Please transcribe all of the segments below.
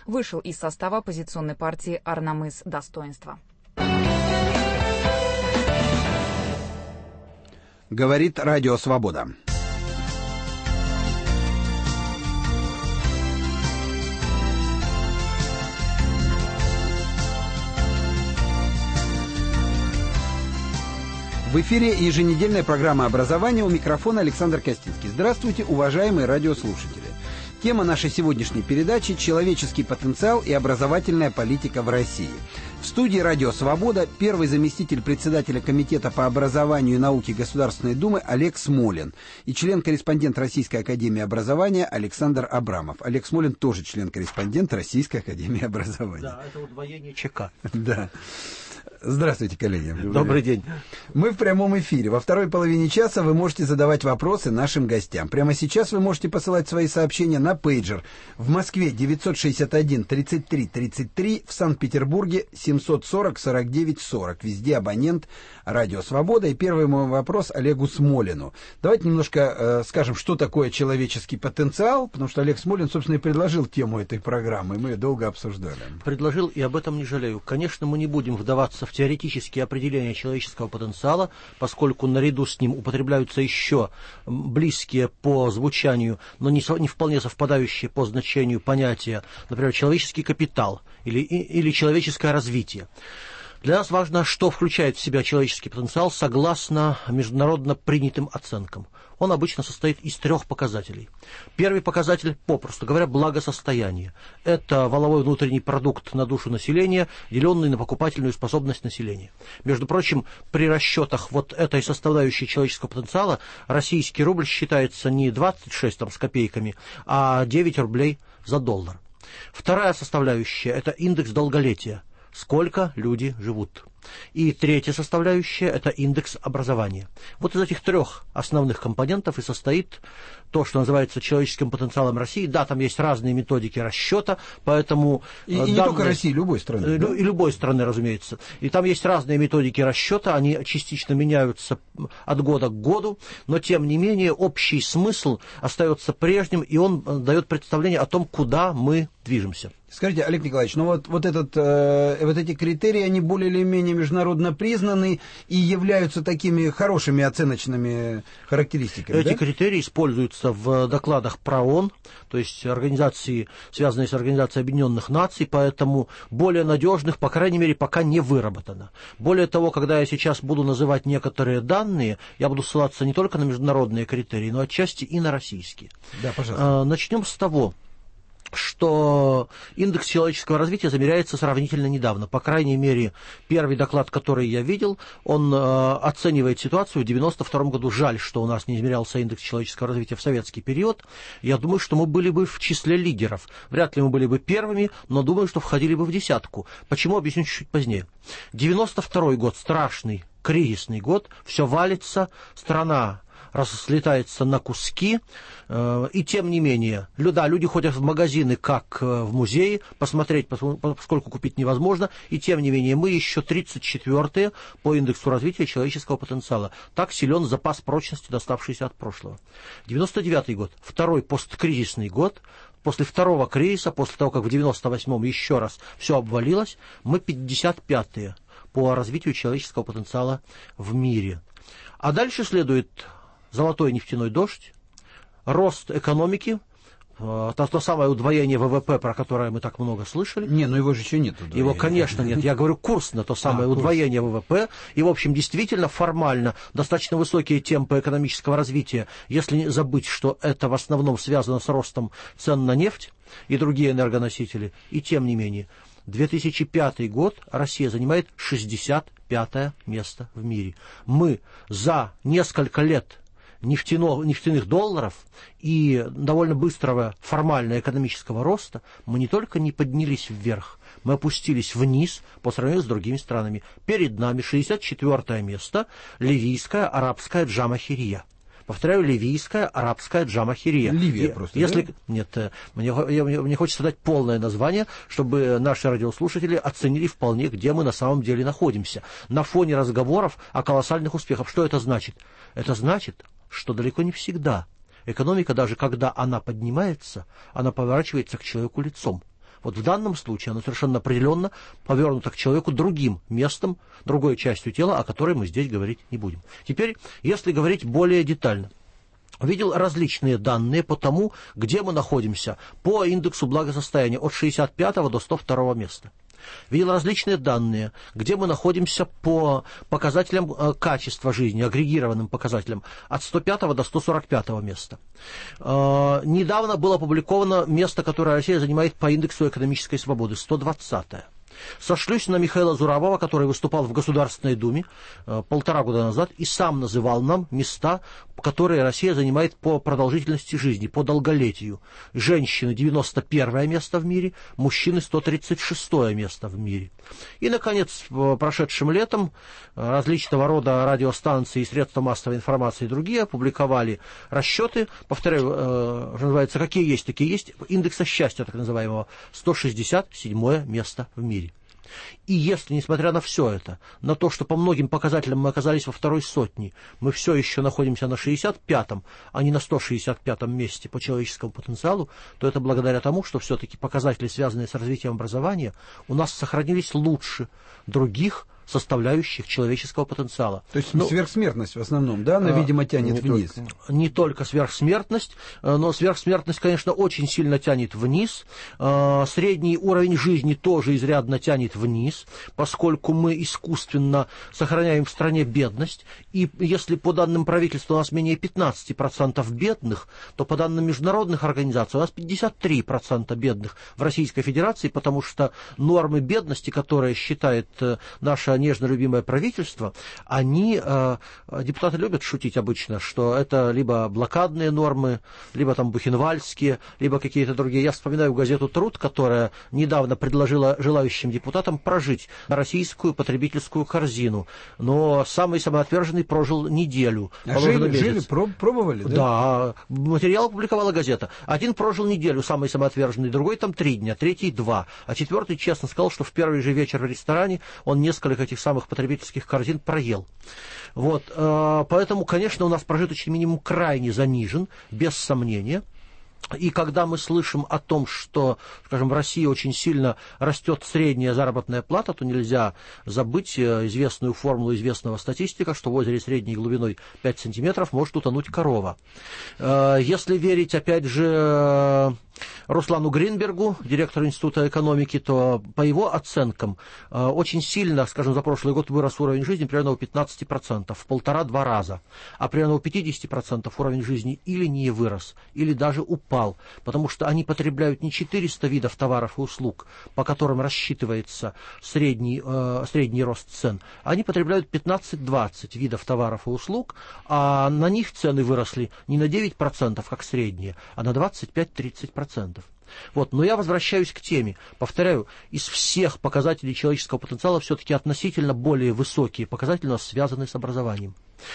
вышел из состава оппозиционной партии «Арнамыс. Достоинство». Говорит Радио Свобода. В эфире еженедельная программа образования, у микрофона Александр Костинский. Здравствуйте, уважаемые радиослушатели. Тема нашей сегодняшней передачи – человеческий потенциал и образовательная политика в России. В студии «Радио Свобода» первый заместитель председателя Комитета по образованию и науке Государственной Думы Олег Смолин и член-корреспондент Российской академии образования Александр Абрамов. Олег Смолин тоже член-корреспондент Российской академии образования. Да, это удвоение ЧК. Да. Здравствуйте, коллеги. Добрый день. Мы в прямом эфире. Во второй половине часа вы можете задавать вопросы нашим гостям. Прямо сейчас вы можете посылать свои сообщения на пейджер. В Москве 961-33-33, в Санкт-Петербурге 740-49-40. Везде абонент Радио Свобода. И первый мой вопрос Олегу Смолину. Давайте немножко скажем, что такое человеческий потенциал, потому что Олег Смолин, собственно, и предложил тему этой программы, и мы ее долго обсуждали. Предложил, и об этом не жалею. Конечно, мы не будем вдаваться в теоретические определения человеческого потенциала, поскольку наряду с ним употребляются еще близкие по звучанию, но не вполне совпадающие по значению понятия, например, человеческий капитал или человеческое развитие. Для нас важно, что включает в себя человеческий потенциал согласно международно принятым оценкам. Он обычно состоит из 3 показателей. Первый показатель, попросту говоря, благосостояние. Это валовой внутренний продукт на душу населения, деленный на покупательную способность населения. Между прочим, при расчетах вот этой составляющей человеческого потенциала российский рубль считается не 26 с копейками, а 9 рублей за доллар. Вторая составляющая – это индекс долголетия. Сколько люди живут. И третья составляющая – это индекс образования. Вот из этих 3 основных компонентов и состоит то, что называется человеческим потенциалом России. Да, там есть разные методики расчета, поэтому... И не только России, любой страны. Да? И любой страны, разумеется. И там есть разные методики расчета, они частично меняются от года к году, но тем не менее общий смысл остается прежним, и он дает представление о том, куда мы движемся. Скажите, Олег Николаевич, ну вот эти критерии, они более или менее международно признаны и являются такими хорошими оценочными характеристиками, Эти критерии используются в докладах ПРООН, то есть организации, связанные с Организацией Объединенных Наций, поэтому более надежных, по крайней мере, пока не выработано. Более того, когда я сейчас буду называть некоторые данные, я буду ссылаться не только на международные критерии, но отчасти и на российские. Да, пожалуйста. Начнем с того, что индекс человеческого развития замеряется сравнительно недавно. По крайней мере, первый доклад, который я видел, он оценивает ситуацию в 1992 году. Жаль, что у нас не измерялся индекс человеческого развития в советский период. Я думаю, что мы были бы в числе лидеров. Вряд ли мы были бы первыми, но думаю, что входили бы в десятку. Почему, объясню чуть-чуть позднее. 1992 год, страшный, кризисный год, все валится, страна разлетается на куски, и тем не менее, люди ходят в магазины, как в музеи, посмотреть, поскольку купить невозможно, и тем не менее, мы еще 34-е по индексу развития человеческого потенциала. Так силен запас прочности, доставшийся от прошлого. 99-й год, второй посткризисный год. После второго кризиса, после того, как в 98-м еще раз все обвалилось, мы 55-е по развитию человеческого потенциала в мире. А дальше следует золотой нефтяной дождь, рост экономики, то самое удвоение ВВП, про которое мы так много слышали. Не, но его же еще нет. Его, конечно, нет. Я говорю курс на то самое удвоение ВВП. И, в общем, действительно, формально достаточно высокие темпы экономического развития, если не забыть, что это в основном связано с ростом цен на нефть и другие энергоносители. И тем не менее, 2005 год Россия занимает 65-е место в мире. Мы за несколько лет нефтяных долларов и довольно быстрого формального экономического роста мы не только не поднялись вверх, мы опустились вниз по сравнению с другими странами. Перед нами 64-е место, ливийская арабская Джамахирия. Повторяю, ливийская арабская Джамахирия. Ливия просто, если... да? Нет, мне хочется дать полное название, чтобы наши радиослушатели оценили вполне, где мы на самом деле находимся. На фоне разговоров о колоссальных успехах. Что это значит? Это значит, что далеко не всегда экономика, даже когда она поднимается, она поворачивается к человеку лицом. Вот в данном случае оно совершенно определенно повернуто к человеку другим местом, другой частью тела, о которой мы здесь говорить не будем. Теперь, если говорить более детально. Видел различные данные по тому, где мы находимся по индексу благосостояния от 65 до 102 места. Видел различные данные, где мы находимся по показателям качества жизни, агрегированным показателям, от 105 до 145 места. Недавно было опубликовано место, которое Россия занимает по индексу экономической свободы, 120-е. Сошлюсь на Михаила Зурабова, который выступал в Государственной Думе 1,5 года назад и сам называл нам места, которые Россия занимает по продолжительности жизни, по долголетию. Женщины 91 место в мире, мужчины 136 место в мире. И, наконец, прошедшим летом различного рода радиостанции и средства массовой информации и другие опубликовали расчеты, повторяю, что называется, какие есть, такие есть, индекса счастья, так называемого, 167 место в мире. И если, несмотря на все это, на то, что по многим показателям мы оказались во второй сотне, мы все еще находимся на 65-м, а не на 165-м месте по человеческому потенциалу, то это благодаря тому, что все-таки показатели, связанные с развитием образования, у нас сохранились лучше других составляющих человеческого потенциала. То есть сверхсмертность в основном, да, она, видимо, тянет вниз. Не только сверхсмертность, но сверхсмертность, конечно, очень сильно тянет вниз. Средний уровень жизни тоже изрядно тянет вниз, поскольку мы искусственно сохраняем в стране бедность. И если по данным правительства у нас менее 15% бедных, то по данным международных организаций у нас 53% бедных в Российской Федерации, потому что нормы бедности, которые считает наша нежно любимое правительство, они, депутаты любят шутить обычно, что это либо блокадные нормы, либо там бухенвальдские, либо какие-то другие. Я вспоминаю газету «Труд», которая недавно предложила желающим депутатам прожить на российскую потребительскую корзину, но самый самоотверженный прожил неделю. Жили, пробовали, да? Да, материал опубликовала газета. Один прожил неделю, самый самоотверженный, другой там 3 дня, третий 2, а четвертый честно сказал, что в первый же вечер в ресторане он несколько этих самых потребительских корзин проел. Вот, поэтому, конечно, у нас прожиточный минимум крайне занижен, без сомнения. И когда мы слышим о том, что, скажем, в России очень сильно растет средняя заработная плата, то нельзя забыть известную формулу известного статистика, что в озере средней глубиной 5 сантиметров может утонуть корова. Если верить, опять же, Руслану Гринбергу, директору Института экономики, то по его оценкам очень сильно, скажем, за прошлый год вырос уровень жизни примерно у 15%, в 1,5-2 раза. А примерно у 50% уровень жизни или не вырос, или даже упал, потому что они потребляют не 400 видов товаров и услуг, по которым рассчитывается средний рост цен, они потребляют 15-20 видов товаров и услуг, а на них цены выросли не на 9%, как средние, а на 25-30%. Вот. Но я возвращаюсь к теме. Повторяю, из всех показателей человеческого потенциала все-таки относительно более высокие показатели у нас связаны с образованием.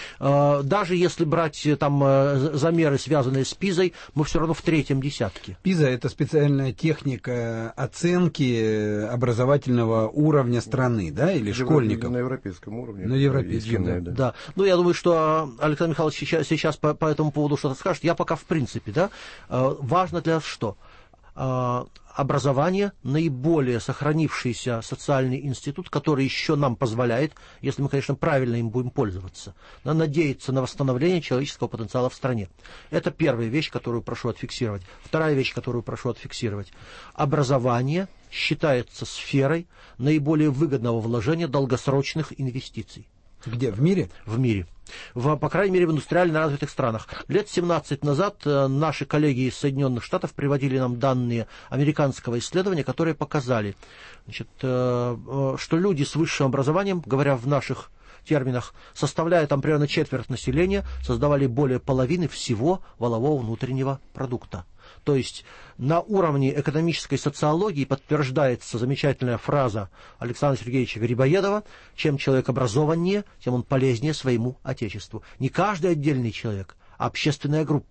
Даже если брать там замеры, связанные с ПИЗой, мы все равно в 3-м десятке. ПИЗа – это специальная техника оценки образовательного уровня страны, да, или школьников? На европейском уровне. На европейском, да. Да. Ну, я думаю, что Александр Михайлович сейчас по этому поводу что-то скажет. Я пока в принципе, да, важно для нас что? Образование – наиболее сохранившийся социальный институт, который еще нам позволяет, если мы, конечно, правильно им будем пользоваться, надеяться на восстановление человеческого потенциала в стране. Это первая вещь, которую прошу отфиксировать. Вторая вещь, которую прошу отфиксировать. Образование считается сферой наиболее выгодного вложения долгосрочных инвестиций. Где? В мире? В мире. По крайней мере, в индустриально развитых странах. Лет 17 назад наши коллеги из Соединенных Штатов приводили нам данные американского исследования, которые показали, значит, что люди с высшим образованием, говоря в наших терминах, составляя там примерно четверть населения, создавали более половины всего валового внутреннего продукта. То есть на уровне экономической социологии подтверждается замечательная фраза Александра Сергеевича Грибоедова: чем человек образованнее, тем он полезнее своему отечеству. Не каждый отдельный человек, а общественная группа.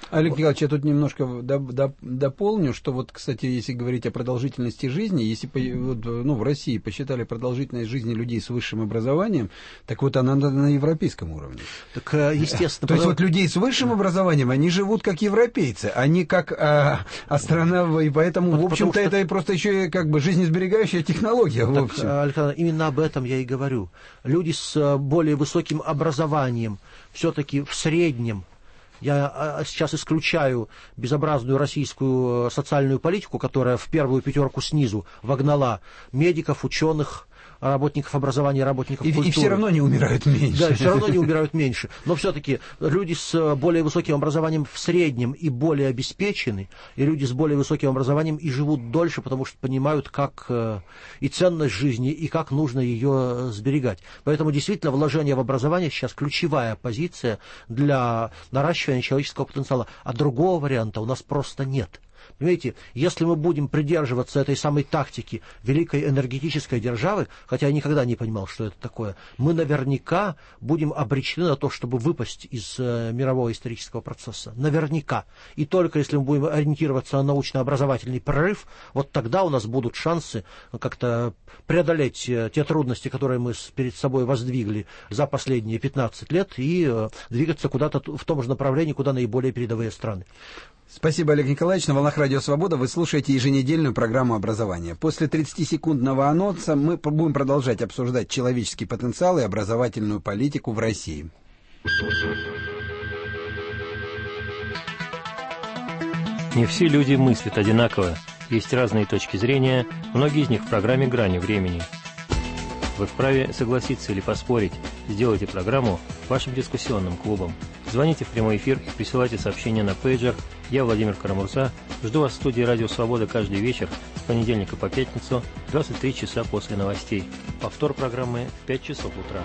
Олег Николаевич, я тут немножко дополню, что вот, кстати, если говорить о продолжительности жизни, если в России посчитали продолжительность жизни людей с высшим образованием, так вот она на европейском уровне. Так, естественно. То есть вот людей с высшим образованием, они живут как европейцы, они как астронавты, и поэтому, в общем-то, это просто еще как бы жизнесберегающая технология. В общем. Александр, именно об этом я и говорю. Люди с более высоким образованием все-таки в среднем, я сейчас исключаю безобразную российскую социальную политику, которая в первую пятерку снизу вогнала медиков, ученых, работников образования, работников культуры. И все равно не умирают меньше. Да, все равно не умирают меньше. Но все-таки люди с более высоким образованием в среднем и более обеспечены, и люди с более высоким образованием и живут дольше, потому что понимают, как и ценность жизни, и как нужно ее сберегать. Поэтому действительно вложение в образование сейчас ключевая позиция для наращивания человеческого потенциала. А другого варианта у нас просто нет. Понимаете, если мы будем придерживаться этой самой тактики великой энергетической державы, хотя я никогда не понимал, что это такое, мы наверняка будем обречены на то, чтобы выпасть из мирового исторического процесса. Наверняка. И только если мы будем ориентироваться на научно-образовательный прорыв, вот тогда у нас будут шансы как-то преодолеть те трудности, которые мы перед собой воздвигли за последние 15 лет, и двигаться куда-то в том же направлении, куда наиболее передовые страны. Спасибо, Олег Николаевич. На волнах Радио Свобода вы слушаете еженедельную программу образования. После 30-секундного анонса мы будем продолжать обсуждать человеческий потенциал и образовательную политику в России. Не все люди мыслят одинаково. Есть разные точки зрения, многие из них в программе «Грани времени». Вы вправе согласиться или поспорить. Сделайте программу вашим дискуссионным клубом. Звоните в прямой эфир и присылайте сообщения на пейджер. Я Владимир Карамурза. Жду вас в студии «Радио Свобода» каждый вечер с понедельника по пятницу, 23 часа после новостей. Повтор программы в 5 часов утра.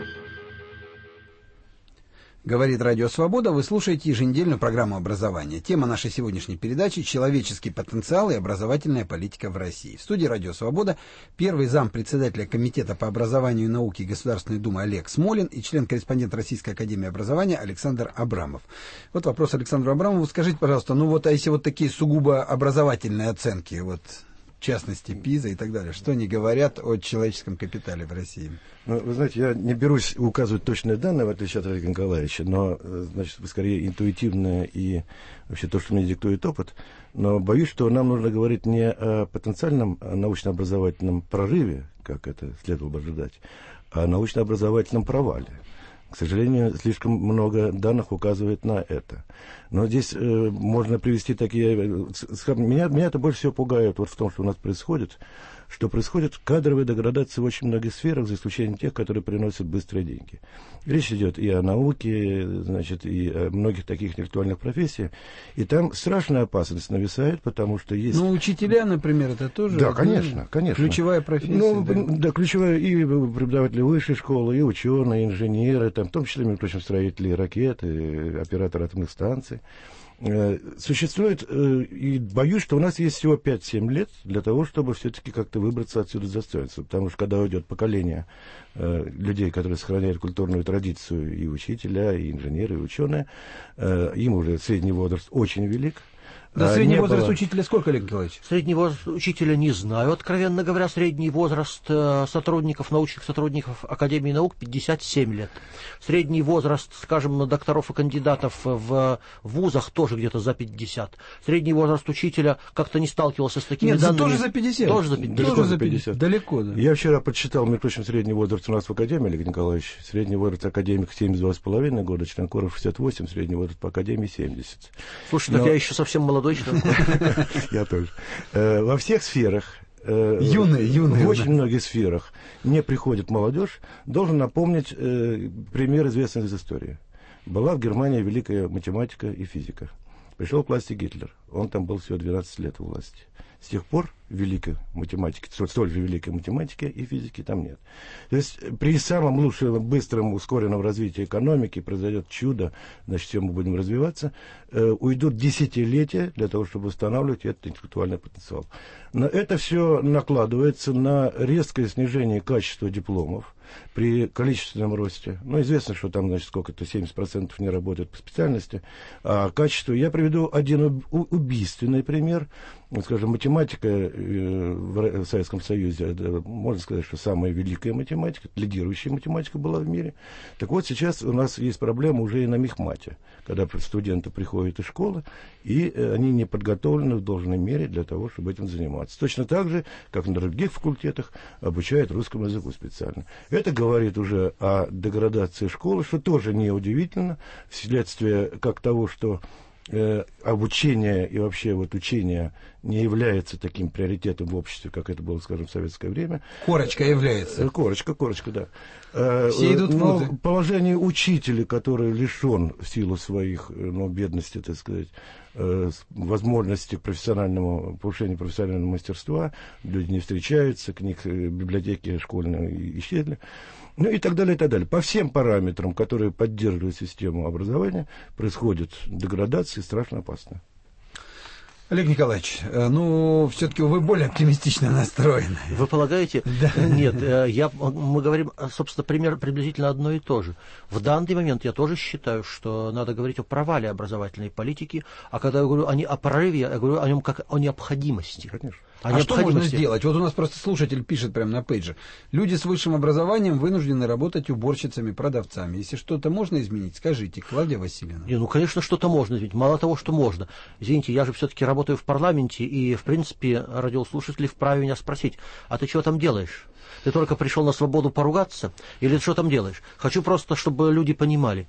Говорит Радио Свобода, вы слушаете еженедельную программу образования. Тема нашей сегодняшней передачи – человеческий потенциал и образовательная политика в России. В студии Радио Свобода первый зампредседателя Комитета по образованию и науке Государственной Думы Олег Смолин и член-корреспондент Российской академии образования Александр Абрамов. Вот вопрос Александру Абрамову. Скажите, пожалуйста, а если вот такие сугубо образовательные оценки, в частности, ПИЗа и так далее, что они говорят о человеческом капитале в России? Вы знаете, я не берусь указывать точные данные, в отличие от Олега Николаевича, но, скорее интуитивное и вообще то, что мне диктует опыт. Но боюсь, что нам нужно говорить не о потенциальном научно-образовательном прорыве, как это следовало бы ожидать, а о научно-образовательном провале. К сожалению, слишком много данных указывает на это. Но здесь можно привести такие... Меня это больше всего пугает в том, что у нас происходит, что происходит кадровая деградация в очень многих сферах, за исключением тех, которые приносят быстрые деньги. Речь идет и о науке, и о многих таких интеллектуальных профессиях. И там страшная опасность нависает, потому что есть... учителя, например, это тоже... Да, конечно. Ключевая профессия. Да, ключевая и преподаватели высшей школы, и ученые, и инженеры, в том числе, между прочим, строители ракет, и операторы атомных станций. Существует, и боюсь, что у нас есть всего 5-7 лет для того, чтобы все-таки как-то выбраться отсюда с достоинством. Потому что когда уйдет поколение людей, которые сохраняют культурную традицию, и учителя, и инженеры, и ученые, им уже средний возраст очень велик. Да, средний возраст учителя сколько, Олег Николаевич? Средний возраст учителя не знаю, откровенно говоря. Средний возраст сотрудников, научных сотрудников Академии наук 57 лет. Средний возраст, скажем, докторов и кандидатов в вузах тоже где-то за 50. Средний возраст учителя как-то не сталкивался с такими данными. Тоже за 50. Тоже за 50. Далеко за 50. Далеко, да. Я вчера подсчитал, между прочим, средний возраст у нас в Академии, Олег Николаевич. Средний возраст академика 72,5 года, членкоров 68, средний возраст по Академии 70. Слушай, так я еще совсем молодой человек. Я тоже. Во всех сферах, юные, в очень многих сферах не приходит молодежь. Должен напомнить пример, известный из истории. Была в Германии великая математика и физика. Пришел к власти Гитлер. Он там был всего 12 лет у власти. С тех пор великой математики, столь же великой математики и физики там нет. То есть при самом лучшем, быстром, ускоренном развитии экономики произойдет чудо, значит, все мы будем развиваться, уйдут десятилетия для того, чтобы восстанавливать этот интеллектуальный потенциал. Но это все накладывается на резкое снижение качества дипломов. при количественном росте. Ну, известно, что там, значит, сколько-то 70% не работают по специальности. А качество... Я приведу один убийственный пример. Скажем, математика в Советском Союзе, это, можно сказать, что самая великая математика, лидирующая математика была в мире. Так вот, сейчас у нас есть проблема уже и на мехмате, когда студенты приходят из школы, и они не подготовлены в должной мере для того, чтобы этим заниматься. Точно так же, как на других факультетах, обучают русскому языку специально. Это говорит уже о деградации школы, что тоже неудивительно, вследствие как того, что обучение и вообще вот учение не является таким приоритетом в обществе, как это было, скажем, в советское время. Корочка является. Корочка, да. Все идут но положение учителя, который лишен в силу своих, бедности, так сказать, возможности к повышению профессионального мастерства, люди не встречаются, книг библиотеки школьные исчезли. Ну и так далее, и так далее. По всем параметрам, которые поддерживают систему образования, происходит деградация и страшно опасно. Олег Николаевич, все-таки вы более оптимистично настроены. Вы полагаете? Да. Нет, мы говорим, собственно, приблизительно одно и то же. В данный момент я тоже считаю, что надо говорить о провале образовательной политики, а когда я говорю о прорыве, я говорю о нем как о необходимости. Конечно. А что можно сделать? Вот у нас просто слушатель пишет прямо на пейдже. Люди с высшим образованием вынуждены работать уборщицами, продавцами. Если что-то можно изменить, скажите, Клавдия Васильевна. Конечно, что-то можно изменить. Мало того, что можно. Извините, я же все-таки работаю в парламенте, и, в принципе, радиослушатели вправе меня спросить, а ты чего там делаешь? Ты только пришел на свободу поругаться? Или ты что там делаешь? Хочу просто, чтобы люди понимали.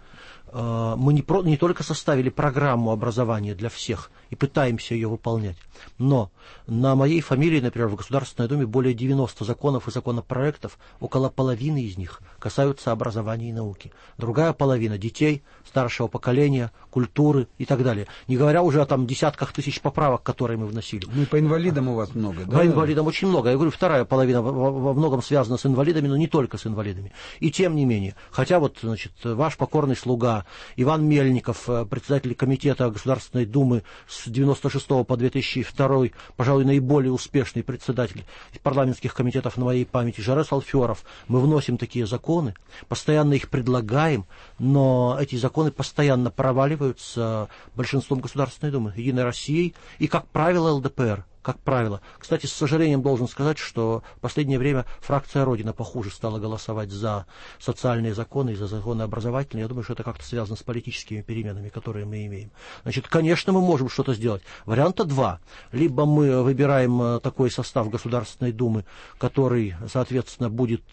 Мы не только составили программу образования для всех и пытаемся ее выполнять, но на моей фамилии, например, в Государственной Думе более 90 законов и законопроектов, около половины из них касаются образования и науки. Другая половина — детей, старшего поколения, культуры и так далее. Не говоря уже о десятках тысяч поправок, которые мы вносили. Ну и по инвалидам у вас много, да? По инвалидам очень много. Я говорю, вторая половина во многом связана с инвалидами, но не только с инвалидами. И тем не менее, хотя ваш покорный слуга Иван Мельников, председатель комитета Государственной Думы с 1996 по 2002, пожалуй, наиболее успешный председатель парламентских комитетов на моей памяти, Жарес Алферов, мы вносим такие законы, постоянно их предлагаем, но эти законы постоянно проваливаются большинством Государственной Думы, Единой Россией и, как правило, ЛДПР. Как правило. Кстати, с сожалением должен сказать, что в последнее время фракция Родина похуже стала голосовать за социальные законы и за законы образовательные. Я думаю, что это как-то связано с политическими переменами, которые мы имеем. Конечно, мы можем что-то сделать. Варианта два. Либо мы выбираем такой состав Государственной Думы, который, соответственно, будет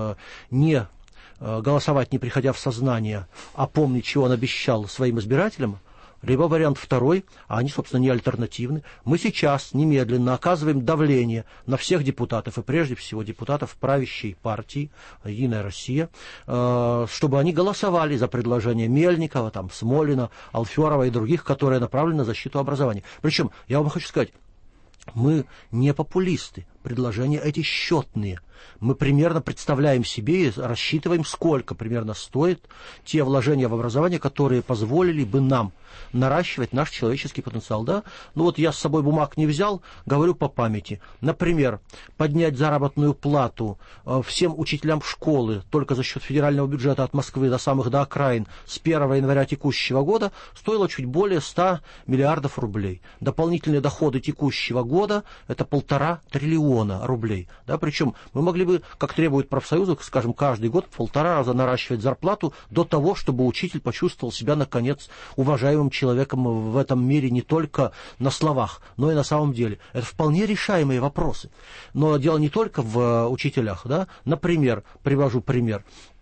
не голосовать, не приходя в сознание, а помнить, чего он обещал своим избирателям. Либо вариант второй, а они, собственно, не альтернативны. Мы сейчас немедленно оказываем давление на всех депутатов, и прежде всего депутатов правящей партии «Единая Россия», чтобы они голосовали за предложение Мельникова, Смолина, Алферова и других, которые направлены на защиту образования. Причем, я вам хочу сказать, мы не популисты, предложения эти счетные. Мы примерно представляем себе и рассчитываем, сколько примерно стоят те вложения в образование, которые позволили бы нам наращивать наш человеческий потенциал. Да? Я с собой бумаг не взял, говорю по памяти. Например, поднять заработную плату всем учителям школы только за счет федерального бюджета от Москвы до окраин с 1 января текущего года стоило чуть более 100 миллиардов рублей. Дополнительные доходы текущего года — это 1,5 триллиона рублей. Да? Причем мы могли бы, как требуют профсоюзы, скажем, каждый год в 1,5 раза наращивать зарплату до того, чтобы учитель почувствовал себя, наконец, уважаемым человеком в этом мире не только на словах, но и на самом деле. Это вполне решаемые вопросы. Но дело не только в учителях. Да? Например, привожу пример.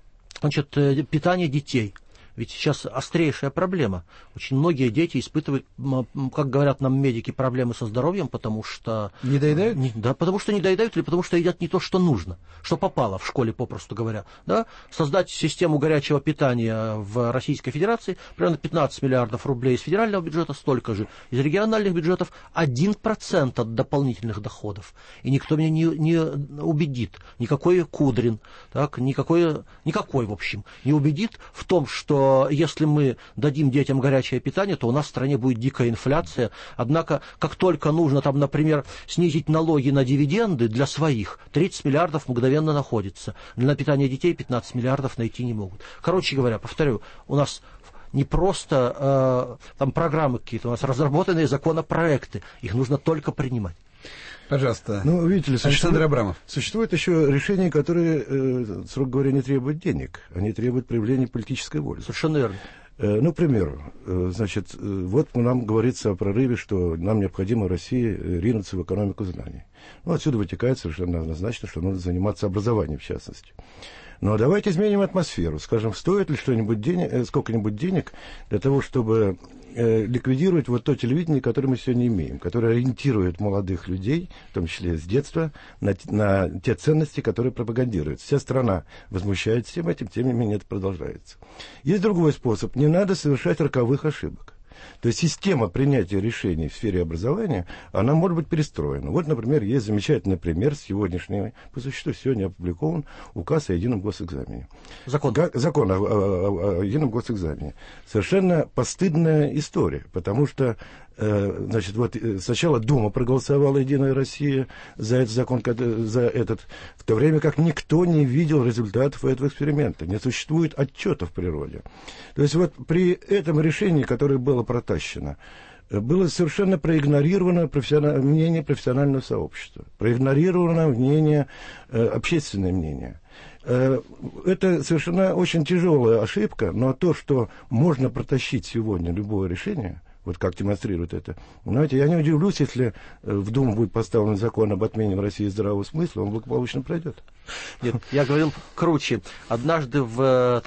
Питание детей. Ведь сейчас острейшая проблема. Очень многие дети испытывают, как говорят нам медики, проблемы со здоровьем, потому что... Не доедают? Да, потому что не доедают или потому что едят не то, что нужно, что попало в школе, попросту говоря. Да? Создать систему горячего питания в Российской Федерации примерно 15 миллиардов рублей из федерального бюджета, столько же из региональных бюджетов, 1% от дополнительных доходов. И никто меня не убедит, никакой Кудрин, никакой, в общем, не убедит в том, что что если мы дадим детям горячее питание, то у нас в стране будет дикая инфляция. Однако, как только нужно, там, например, снизить налоги на дивиденды для своих, 30 миллиардов мгновенно находится. Для питания детей 15 миллиардов найти не могут. Короче говоря, повторю, у нас не просто там программы какие-то, у нас разработанные законопроекты. Их нужно только принимать. Пожалуйста. Ну, видите ли, Александр Абрамов. Существуют еще решения, которые, строго говоря, не требуют денег. Они требуют проявления политической воли. Совершенно верно. Ну, к примеру, значит, вот нам говорится о прорыве, что нам необходимо в России ринуться в экономику знаний. Ну, отсюда вытекает совершенно однозначно, что нужно заниматься образованием, в частности. Но давайте изменим атмосферу. Скажем, стоит ли сколько-нибудь денег для того, чтобы ликвидировать вот то телевидение, которое мы сегодня имеем, которое ориентирует молодых людей, в том числе с детства, на те ценности, которые пропагандируются. Вся страна возмущается всем этим, тем не менее это продолжается. Есть другой способ. Не надо совершать роковых ошибок. То есть система принятия решений в сфере образования, она может быть перестроена. Вот, например, есть замечательный пример сегодняшний, по существу сегодня опубликован указ о едином госэкзамене. Закон о едином госэкзамене. Совершенно постыдная история, потому что значит, вот сначала Дума проголосовала «Единая Россия» за этот закон, в то время как никто не видел результатов этого эксперимента. Не существует отчета в природе. То есть вот при этом решении, которое было протащено, было совершенно проигнорировано мнение профессионального сообщества, проигнорировано мнение, общественное мнение. Это совершенно очень тяжелая ошибка, но то, что можно протащить сегодня любое решение, вот как демонстрирует это. Знаете, я не удивлюсь, если в Думу будет поставлен закон об отмене в России здравого смысла, он благополучно пройдет. Нет, я говорил круче. Однажды в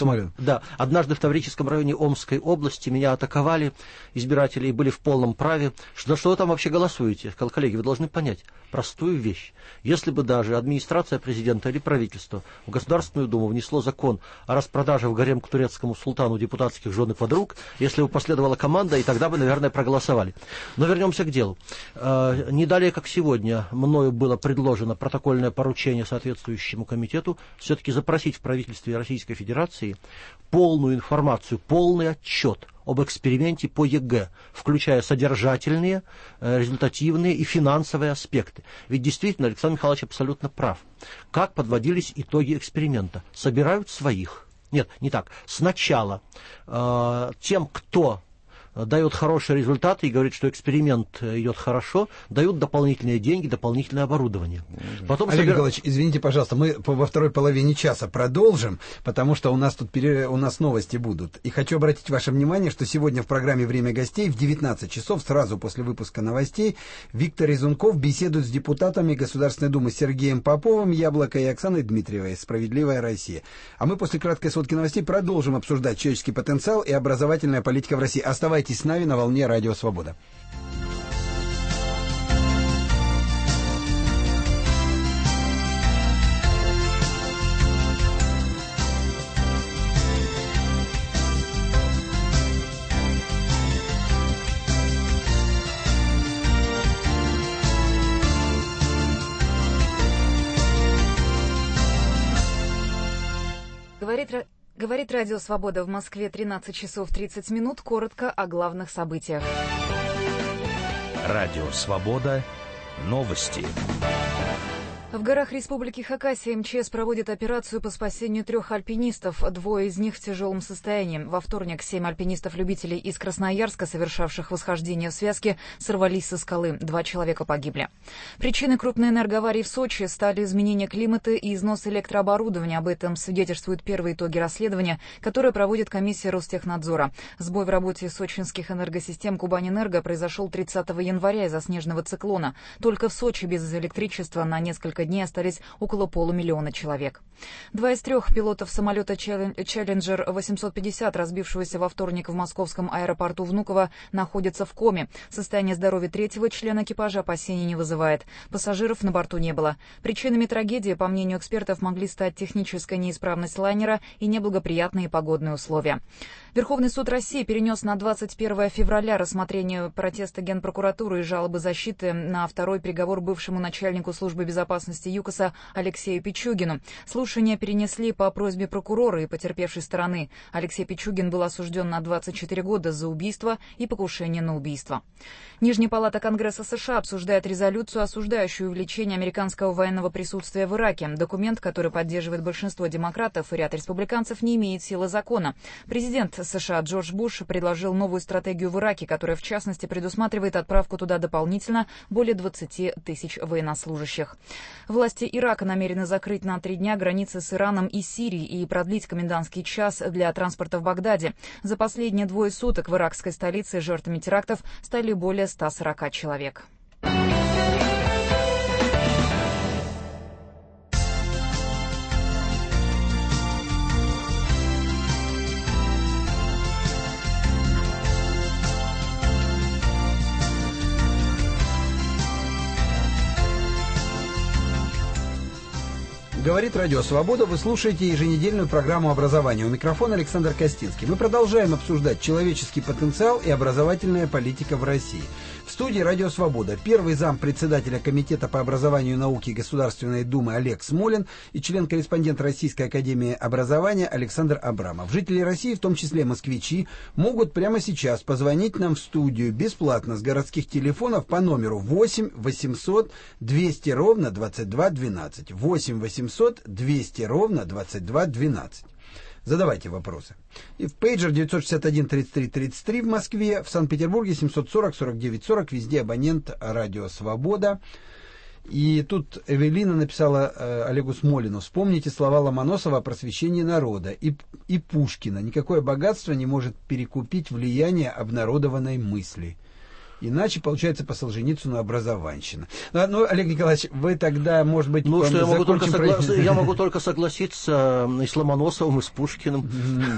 Таврическом районе Омской области меня атаковали избиратели и были в полном праве. За что вы там вообще голосуете? Я сказал, коллеги, вы должны понять простую вещь. Если бы даже администрация президента или правительство в Государственную Думу внесло закон о распродаже в гарем к турецкому султану депутатских жен и подруг, если бы последовала команда, и тогда бы, наверное, проголосовали. Но вернемся к делу. Не далее, как сегодня, мною было предложено протокольное поручение соответствующему комитету все-таки запросить в правительстве Российской Федерации полную информацию, полный отчет об эксперименте по ЕГЭ, включая содержательные, результативные и финансовые аспекты. Ведь действительно Александр Михайлович абсолютно прав. Как подводились итоги эксперимента? Собирают своих. Нет, не так. Сначала тем, кто дает хорошие результаты и говорит, что эксперимент идет хорошо, дают дополнительные деньги, дополнительное оборудование. Потом Олег Николаевич, извините, пожалуйста, мы во второй половине часа продолжим, потому что у нас тут у нас новости будут. И хочу обратить ваше внимание, что сегодня в программе «Время гостей» в 19 часов, сразу после выпуска новостей, Виктор Резунков беседует с депутатами Государственной Думы Сергеем Поповым, Яблоко и Оксаной Дмитриевой, «Справедливая Россия». А мы после краткой сводки новостей продолжим обсуждать человеческий потенциал и образовательная политика в России. Оставайтесь с нами на волне Радио Свобода. Говорит Радио Свобода в Москве, 13 часов 30 минут. Коротко о главных событиях. Радио Свобода. Новости. В горах Республики Хакасия МЧС проводит операцию по спасению 3 альпинистов. 2 из них в тяжелом состоянии. Во вторник 7 альпинистов-любителей из Красноярска, совершавших восхождение в связке, сорвались со скалы. 2 человека погибли. Причиной крупной энергоаварии в Сочи стали изменения климата и износ электрооборудования. Об этом свидетельствуют первые итоги расследования, которое проводит комиссия Ростехнадзора. Сбой в работе сочинских энергосистем Кубаньэнерго произошел 30 января из-за снежного циклона. Только в Сочи без электричества на несколько дней остались около 500 000 человек. 2 из 3 пилотов самолета Challenger 850, разбившегося во вторник в московском аэропорту Внуково, находятся в коме. Состояние здоровья 3-го члена экипажа опасений не вызывает. Пассажиров на борту не было. Причинами трагедии, по мнению экспертов, могли стать техническая неисправность лайнера и неблагоприятные погодные условия. Верховный суд России перенес на 21 февраля рассмотрение протеста Генпрокуратуры и жалобы защиты на второй приговор бывшему начальнику службы безопасности безопасности ЮКОСа Алексею Пичугину. Слушания перенесли по просьбе прокурора и потерпевшей стороны. Алексей Пичугин был осужден на 24 года за убийство и покушение на убийство. Нижняя палата Конгресса США обсуждает резолюцию, осуждающую увеличение американского военного присутствия в Ираке. Документ, который поддерживает большинство демократов и ряд республиканцев, не имеет силы закона. Президент США Джордж Буш предложил новую стратегию в Ираке, которая, в частности, предусматривает отправку туда дополнительно более 20 тысяч военнослужащих. Власти Ирака намерены закрыть на 3 дня границы с Ираном и Сирией и продлить комендантский час для транспорта в Багдаде. За последние 2 суток в иракской столице жертвами терактов стали более 140 человек. Говорит Радио Свобода, вы слушаете еженедельную программу образования. У микрофона Александр Костинский. Мы продолжаем обсуждать человеческий потенциал и образовательная политика в России. В студии Радио Свобода первый зампредседателя Комитета по образованию и науке Государственной Думы Олег Смолин и член-корреспондент Российской академии образования Александр Абрамов. Жители России, в том числе москвичи, могут прямо сейчас позвонить нам в студию бесплатно с городских телефонов по номеру 8 800 200 ровно 22 12. 8 800 200 ровно 22 12. Задавайте вопросы. И в пейджер 961-33-33 в Москве, в Санкт-Петербурге 740-49-40, везде абонент Радио Свобода. И тут Эвелина написала Олегу Смолину: вспомните слова Ломоносова о просвещении народа и Пушкина. Никакое богатство не может перекупить влияние обнародованной мысли. Иначе, получается, по Солженицыну образованщина. Ну, Олег Николаевич, вы тогда, может быть, что я могу только согласиться и с Ломоносовым, и с Пушкиным.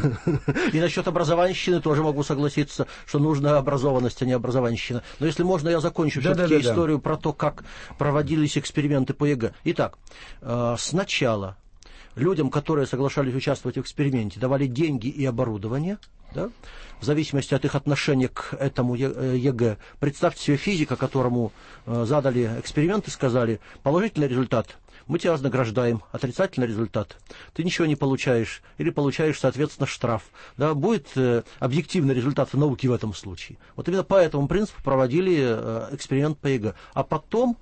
И насчет образованщины тоже могу согласиться, что нужна образованность, а не образованщина. Но если можно, я закончу все-таки историю про то, как проводились эксперименты по ЕГЭ. Итак, сначала людям, которые соглашались участвовать в эксперименте, давали деньги и оборудование, да, в зависимости от их отношения к этому ЕГЭ. Представьте себе физика, которому задали эксперимент и сказали: положительный результат — мы тебя вознаграждаем, отрицательный результат — ты ничего не получаешь или получаешь, соответственно, штраф. Да, будет объективный результат в науке в этом случае. Вот именно по этому принципу проводили эксперимент по ЕГЭ. А потом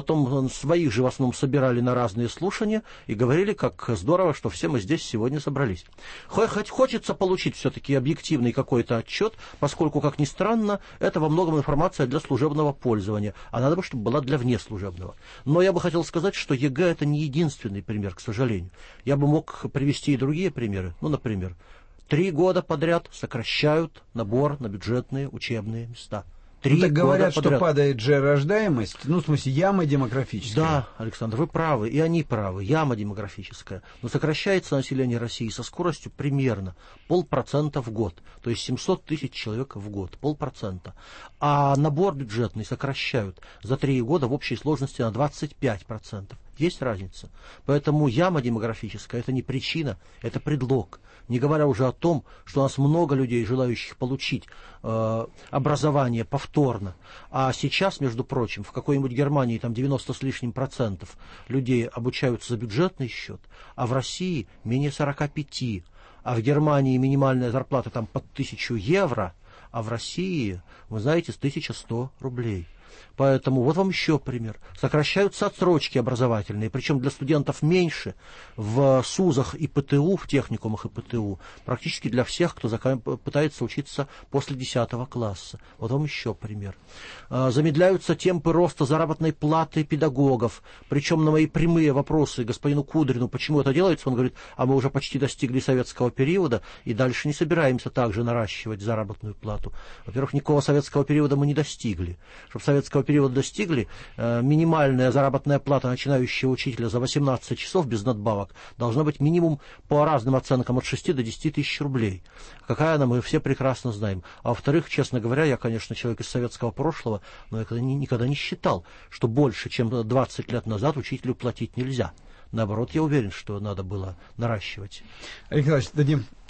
своих же в основном собирали на разные слушания и говорили, как здорово, что все мы здесь сегодня собрались. Хоть хочется получить все-таки объективный какой-то отчет, поскольку, как ни странно, это во многом информация для служебного пользования, а надо бы, чтобы была для внеслужебного. Но я бы хотел сказать, что ЕГЭ — это не единственный пример, к сожалению. Я бы мог привести и другие примеры. Ну, например, 3 года подряд сокращают набор на бюджетные учебные места. Так говорят, что падает же рождаемость, ну, в смысле, яма демографическая. Да, Александр, вы правы, и они правы, яма демографическая. Но сокращается население России со скоростью примерно 0,5% в год, то есть 700 тысяч человек в год, 0,5%. А набор бюджетный сокращают за 3 года в общей сложности на 25%. Есть разница. Поэтому яма демографическая — это не причина, это предлог. Не говоря уже о том, что у нас много людей, желающих получить образование повторно. А сейчас, между прочим, в какой-нибудь Германии там 90 с лишним процентов людей обучаются за бюджетный счет, а в России менее 45. А в Германии минимальная зарплата там под 1000 евро, а в России, вы знаете, с 1100 рублей. Поэтому вот вам еще пример. Сокращаются отсрочки образовательные, причем для студентов меньше в СУЗах и ПТУ, в техникумах и ПТУ, практически для всех, кто пытается учиться после 10 класса. Вот вам еще пример. Замедляются темпы роста заработной платы педагогов, причем на мои прямые вопросы господину Кудрину, почему это делается, он говорит: а мы уже почти достигли советского периода и дальше не собираемся также наращивать заработную плату. Во-первых, никакого советского периода мы не достигли. Чтобы советского периода достигли, минимальная заработная плата начинающего учителя за 18 часов без надбавок должна быть минимум, по разным оценкам, от 6 до 10 тысяч рублей. Какая она, мы все прекрасно знаем. А во-вторых, честно говоря, я, конечно, человек из советского прошлого, но я никогда не считал, что больше, чем 20 лет назад учителю платить нельзя. Наоборот, я уверен, что надо было наращивать. Алексей Николаевич, дадим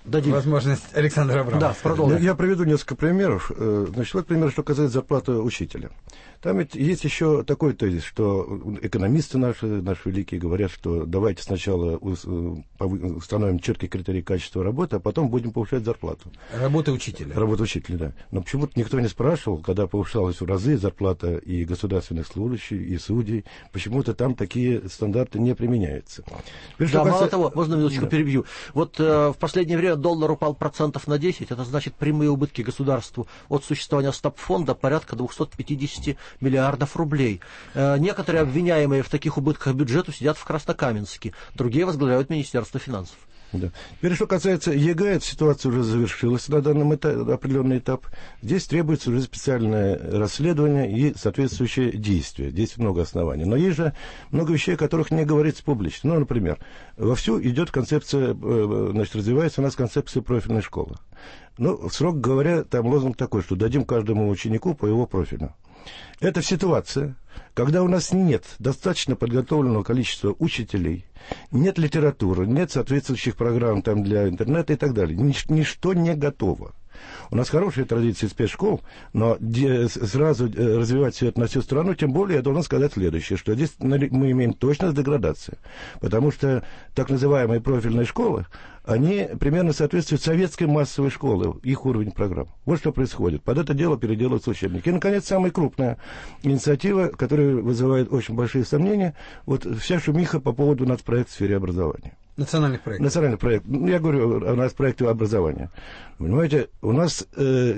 дадим возможность Александра Абрамова. Да, продолжим. Я приведу несколько примеров. Значит, вот пример, что касается зарплаты учителя. Там ведь есть еще такой тезис, что экономисты наши великие говорят, что давайте сначала установим четкие критерии качества работы, а потом будем повышать зарплату. Работа учителя. Работа учителя, да. Но почему-то никто не спрашивал, когда повышалась в разы зарплата и государственных служащих, и судей, почему-то там такие стандарты не применяются. Да, мало того, можно минуточку перебью. Вот в последнее время доллар упал 10%, это значит прямые убытки государству от существования стабфонда порядка 250 миллиардов рублей. Некоторые обвиняемые в таких убытках бюджету сидят в Краснокаменске, другие возглавляют Министерство финансов. Да. Теперь, что касается ЕГЭ, эта ситуация уже завершилась на данном этапе, определенный этап. Здесь требуется уже специальное расследование и соответствующие действия. Здесь много оснований. Но есть же много вещей, о которых не говорится публично. Ну, например, вовсю идет концепция, значит, развивается у нас концепция профильной школы. Ну, строго говоря, там лозунг такой, что дадим каждому ученику по его профилю. Это ситуация, когда у нас нет достаточно подготовленного количества учителей, нет литературы, нет соответствующих программ там для интернета и так далее. Ничто не готово. У нас хорошие традиции спецшкол, но сразу развивать все это на всю страну, тем более я должен сказать следующее, что здесь мы имеем точно деградацию, потому что так называемые профильные школы, они примерно соответствуют советской массовой школе, их уровень программ. Вот что происходит. Под это дело переделываются учебники. И, наконец, самая крупная инициатива, которая вызывает очень большие сомнения, вот вся шумиха по поводу нацпроекта в сфере образования. Национальных проектов. Национальный проект. Я говорю, у нас проекты образования. Понимаете, у нас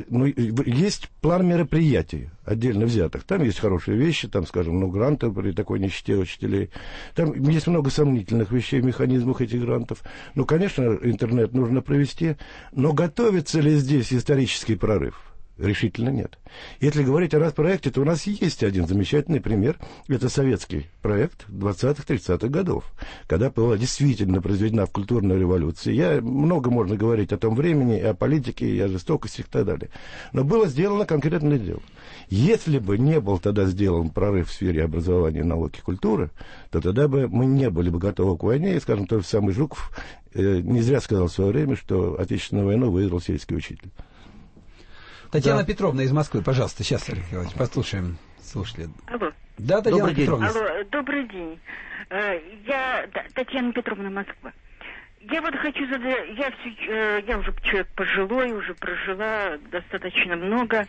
есть план мероприятий, отдельно взятых. Там есть хорошие вещи, там, скажем, гранты при такой нищете учителей. Там есть много сомнительных вещей в механизмах этих грантов. Ну, конечно, интернет нужно провести, но готовится ли здесь исторический прорыв? Решительно нет. Если говорить о проекте, то у нас есть один замечательный пример. Это советский проект 20-30-х годов, когда была действительно произведена культурная революция. Много можно говорить о том времени, и о политике, и о жестокости и так далее. Но было сделано конкретное дело. Если бы не был тогда сделан прорыв в сфере образования, науки и культуры, то тогда бы мы не были бы готовы к войне. И, скажем, тот же самый Жуков не зря сказал в свое время, что Отечественную войну выиграл сельский учитель. Татьяна Петровна из Москвы, пожалуйста, сейчас, Олег Николаевич, послушаем слушателя. Алло. Да, Татьяна Добрый Петровна. Алло, добрый день. Я Татьяна Петровна, Москва. Я вот хочу задать, я уже человек пожилой, уже прожила достаточно много,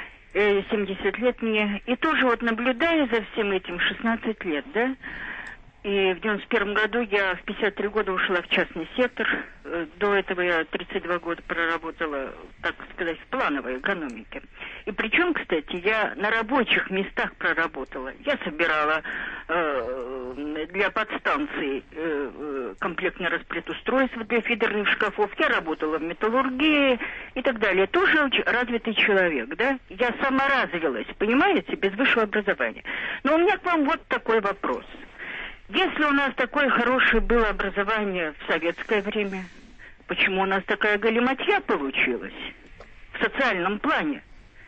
70 лет мне, и тоже вот наблюдаю за всем этим 16 лет, да. И в 91 году я в 53 года ушла в частный сектор. До этого я 32 года проработала, так сказать, в плановой экономике. И причем, кстати, я на рабочих местах проработала. Я собирала для подстанций комплектный распредустройство для фидерных шкафов. Я работала в металлургии и так далее. Тоже очень развитый человек, да? Я сама развилась, понимаете, без высшего образования. Но у меня к вам вот такой вопрос. Если у нас такое хорошее было образование в советское время, почему у нас такая галиматья получилась в социальном плане?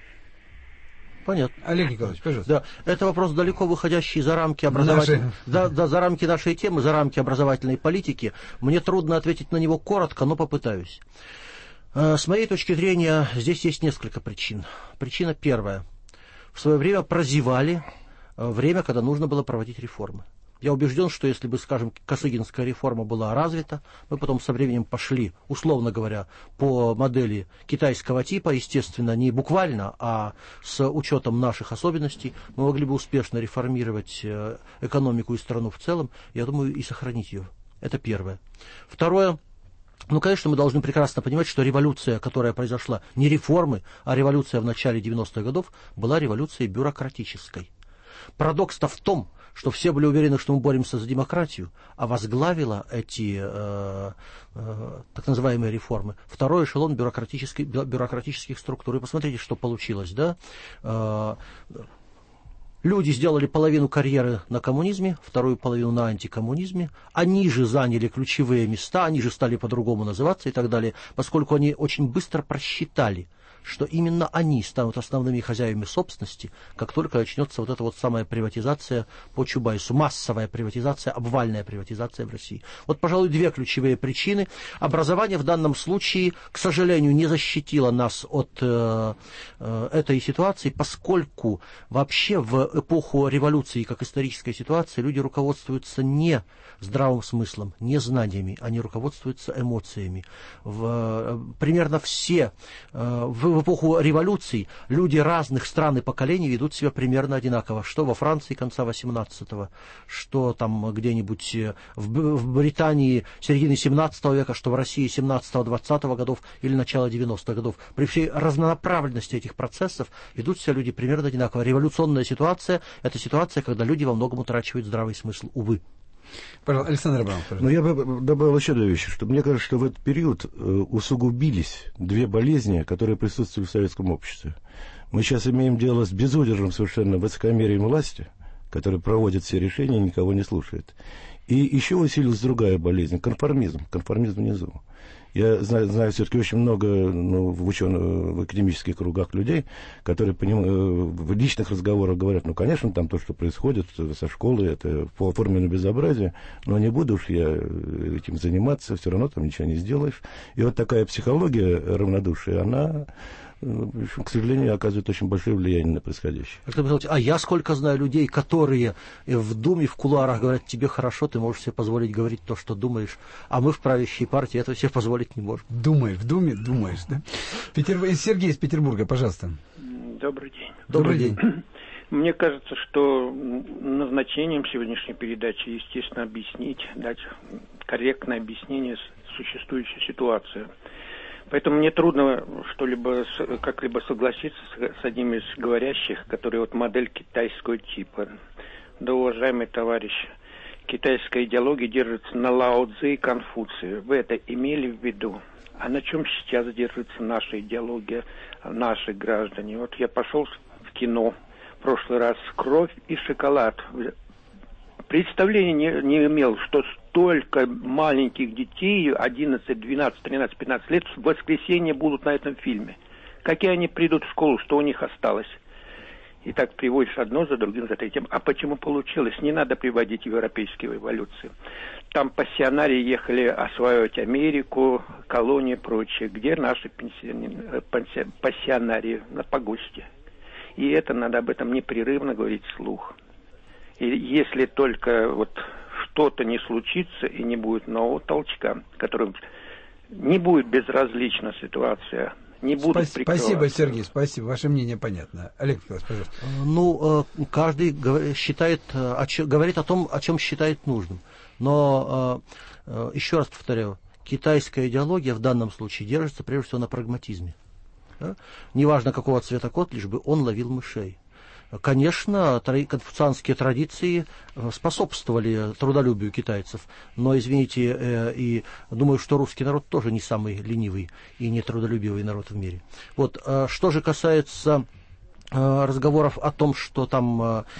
Понятно. Олег Николаевич, пожалуйста. Да, это вопрос далеко выходящий за рамки образовательной, за рамки нашей темы, за рамки образовательной политики. Мне трудно ответить на него коротко, но попытаюсь. С моей точки зрения, здесь есть несколько причин. Причина первая. В свое время прозевали время, когда нужно было проводить реформы. Я убежден, что если бы, скажем, Косыгинская реформа была развита, мы потом со временем пошли, условно говоря, по модели китайского типа, естественно, не буквально, а с учетом наших особенностей, мы могли бы успешно реформировать экономику и страну в целом, я думаю, и сохранить ее. Это первое. Второе. Ну, конечно, мы должны прекрасно понимать, что революция, которая произошла, не реформы, а революция в начале 90-х годов, была революцией бюрократической. Парадокс-то в том, что все были уверены, что мы боремся за демократию, а возглавила эти так называемые реформы второй эшелон бюрократических структур. И посмотрите, что получилось, да? Люди сделали половину карьеры на коммунизме, вторую половину на антикоммунизме. Они же заняли ключевые места, они же стали по-другому называться и так далее, поскольку они очень быстро просчитали, что именно они станут основными хозяевами собственности, как только начнется вот эта вот самая приватизация по Чубайсу, массовая приватизация, обвальная приватизация в России. Вот, пожалуй, две ключевые причины. Образование в данном случае, к сожалению, не защитило нас от этой ситуации, поскольку вообще в эпоху революции, как исторической ситуации, люди руководствуются не здравым смыслом, не знаниями, они руководствуются эмоциями. Примерно все в эпоху революций люди разных стран и поколений ведут себя примерно одинаково. Что во Франции конца 18-го, что там где-нибудь в Британии середины 17 века, что в России 17-20 годов или начала 90-х годов. При всей разнонаправленности этих процессов ведут себя люди примерно одинаково. Революционная ситуация – это ситуация, когда люди во многом утрачивают здравый смысл, увы. Пожалуйста, Александр Абрамов. Но я бы добавил еще две вещи, что мне кажется, что в этот период усугубились две болезни, которые присутствуют в советском обществе. Мы сейчас имеем дело с безудержным совершенно высокомерием власти, который проводит все решения и никого не слушает. И еще усилилась другая болезнь – конформизм внизу. Я знаю все-таки очень много в академических кругах людей, которые в личных разговорах говорят, конечно, там то, что происходит со школы, это оформлено безобразие, но не буду уж я этим заниматься, все равно там ничего не сделаешь. И вот такая психология равнодушия, она, к сожалению, оказывает очень большое влияние на происходящее. А я сколько знаю людей, которые в Думе, в кулуарах говорят, тебе хорошо, ты можешь себе позволить говорить то, что думаешь, а мы в правящей партии этого себе позволить не можем. Думаешь, в Думе думаешь, да? Сергей из Петербурга, пожалуйста. Добрый день. Добрый день. Мне кажется, что назначением сегодняшней передачи, естественно, дать корректное объяснение существующей ситуации. Поэтому мне трудно как-либо согласиться с одним из говорящих, который модель китайского типа. Да, уважаемый товарищ, китайская идеология держится на Лао Цзы и Конфуции. Вы это имели в виду? А на чем сейчас держится наша идеология, наши граждане? Вот я пошел в кино в прошлый раз «Кровь и шоколад». Представления не имел, что столько маленьких детей, 11, 12, 13, 15 лет, в воскресенье будут на этом фильме. Какие они придут в школу, что у них осталось? И так приводишь одно за другим, за третьим. А почему получилось? Не надо приводить европейские эволюции. Там пассионарии ехали осваивать Америку, колонии и прочее. Где наши пассионарии? На погосте. И это надо об этом непрерывно говорить вслух. И если только что-то не случится и не будет нового толчка, которым не будет безразлична ситуация, не будут прикрываться. Спасибо, Сергей, спасибо. Ваше мнение понятно. Олег Николаевич, пожалуйста. Каждый говорит о том, о чем считает нужным. Но, еще раз повторяю, китайская идеология в данном случае держится прежде всего на прагматизме. Да? Неважно, какого цвета кот, лишь бы он ловил мышей. Конечно, конфуцианские традиции способствовали трудолюбию китайцев, но, извините, и думаю, что русский народ тоже не самый ленивый и не трудолюбивый народ в мире. Что же касается разговоров о том, что там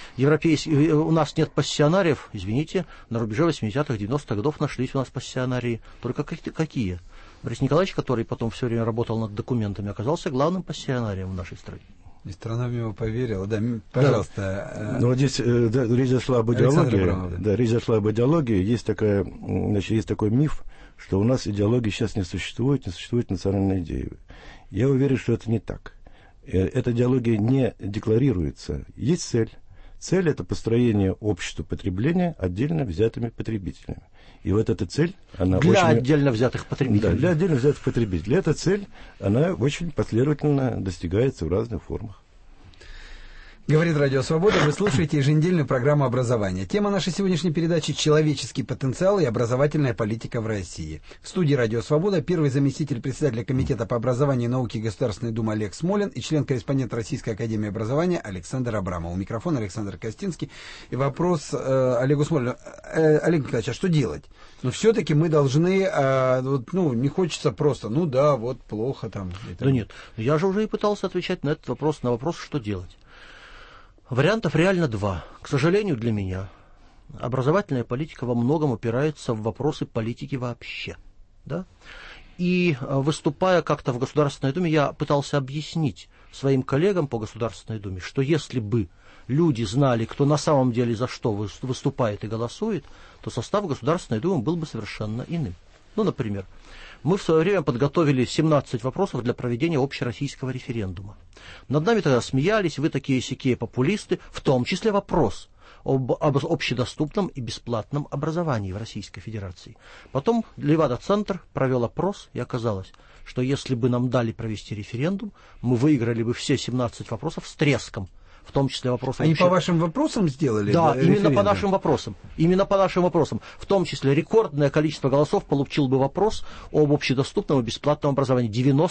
у нас нет пассионариев, извините, на рубеже 80-х, 90-х годов нашлись у нас пассионарии. Только какие? Борис Николаевич, который потом все время работал над документами, оказался главным пассионарием в нашей стране. И страна в него поверила. Да, пожалуйста. Ну, здесь речь зашла об идеологии. Речь зашла об идеологии. Есть такой миф, что у нас идеологии сейчас не существует национальной идеи. Я уверен, что это не так. Эта идеология не декларируется. Есть цель. Цель – это построение общества потребления отдельно взятыми потребителями. И вот эта цель, она для отдельно взятых потребителей. Да, для отдельно взятых потребителей. Эта цель, она очень последовательно достигается в разных формах. Говорит Радио Свобода, вы слушаете еженедельную программу образования. Тема нашей сегодняшней передачи – человеческий потенциал и образовательная политика в России. В студии Радио Свобода первый заместитель председателя Комитета по образованию и науке Государственной Думы Олег Смолин и член-корреспондент Российской академии образования Александр Абрамов. У микрофона Александр Костинский. И вопрос Олегу Смолину. Олег Николаевич, а что делать? Но все-таки мы должны, не хочется просто, плохо там. Да нет, я же уже и пытался отвечать на этот вопрос, на вопрос, что делать. Вариантов реально два. К сожалению, для меня образовательная политика во многом упирается в вопросы политики вообще. Да? И выступая как-то в Государственной Думе, я пытался объяснить своим коллегам по Государственной Думе, что если бы люди знали, кто на самом деле за что выступает и голосует, то состав Государственной Думы был бы совершенно иным. Ну, например, мы в свое время подготовили 17 вопросов для проведения общероссийского референдума. Над нами тогда смеялись, вы такие-сякие популисты, в том числе вопрос об общедоступном и бесплатном образовании в Российской Федерации. Потом Левада-центр провел опрос, и оказалось, что если бы нам дали провести референдум, мы выиграли бы все 17 вопросов с треском. В том числе вопросы... Они по вашим вопросам сделали? Да, именно по нашим вопросам. Именно по нашим вопросам. В том числе рекордное количество голосов получил бы вопрос об общедоступном и бесплатном образовании.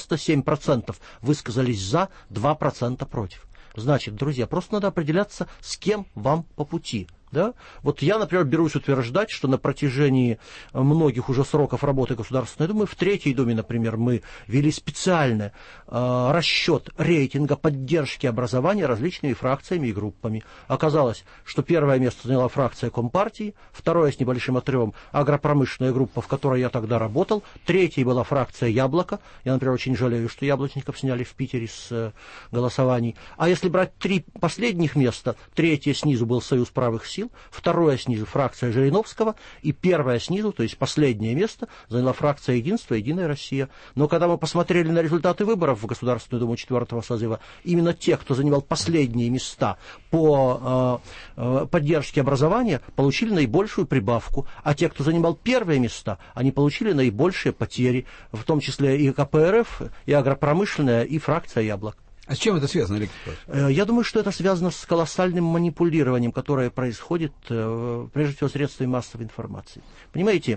97% высказались за, 2% против. Значит, друзья, просто надо определяться, с кем вам по пути. Да? Вот я, например, берусь утверждать, что на протяжении многих уже сроков работы Государственной Думы, в Третьей Думе, например, мы вели специальный расчет рейтинга поддержки образования различными фракциями и группами. Оказалось, что первое место заняла фракция Компартии, второе с небольшим отрывом агропромышленная группа, в которой я тогда работал, третьей была фракция Яблоко. Я, например, очень жалею, что Яблочников сняли в Питере с голосований. А если брать 3 последних места, третье снизу был Союз правых сил, второе снизу фракция Жириновского, и первое снизу, то есть последнее место, заняла фракция Единства, Единая Россия. Но когда мы посмотрели на результаты выборов в Государственную Думу 4-го созыва, именно те, кто занимал последние места по поддержке образования, получили наибольшую прибавку, а те, кто занимал первые места, они получили наибольшие потери, в том числе и КПРФ, и агропромышленная, и фракция Яблок. А с чем это связано, Олег Николаевич? Я думаю, что это связано с колоссальным манипулированием, которое происходит, прежде всего, средствами массовой информации. Понимаете,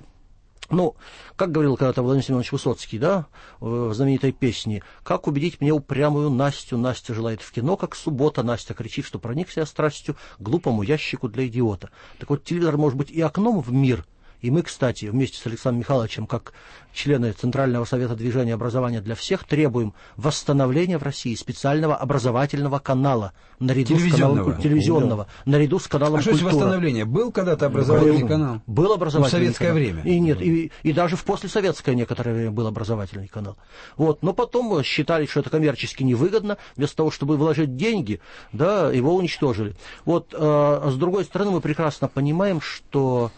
как говорил когда-то Владимир Семенович Высоцкий, да, в знаменитой песне, «Как убедить мне упрямую Настю? Настя желает в кино, как суббота. Настя кричит, что проникся страстью глупому ящику для идиота». Так вот, телевизор может быть и окном в мир. И мы, кстати, вместе с Александром Михайловичем, как члены Центрального совета движения образования для всех, требуем восстановления в России специального образовательного канала наряду с каналом телевизионного, наряду с каналом «Культура». А что значит восстановление? Был когда-то образовательный канал? Был образовательный в советское канал. время? И нет, и даже в послесоветское некоторое время был образовательный канал. Вот. Но потом считали, что это коммерчески невыгодно, вместо того, чтобы вложить деньги, да, его уничтожили. Вот, с другой стороны, мы прекрасно понимаем, что